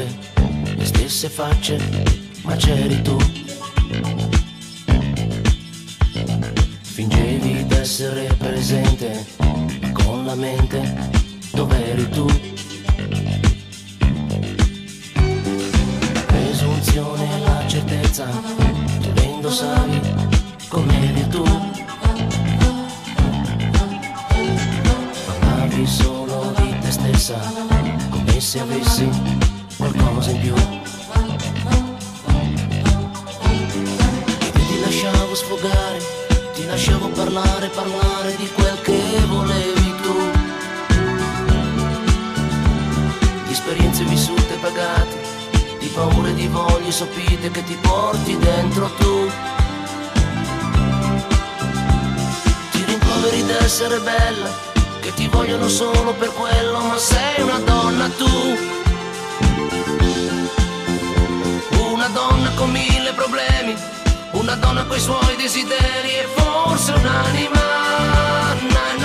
volte le stesse facce, ma c'eri tu. Fingevi d'essere presente, ma con la mente dov'eri tu? La presunzione e la certezza, tu le indossavi come eri tu. Parlavi solo di te stessa, come se avessi qualcosa in più. E ti lasciavo sfogare, ti lasciavo parlare di quel che volevi tu. Di esperienze vissute e pagate, di paure e di voglie sopite che ti porti dentro tu. Ti rimproveri d'essere bella, che ti vogliono solo per quello, ma sei una donna tu. Una donna con mille problemi, una donna coi suoi desideri e forse un'anima.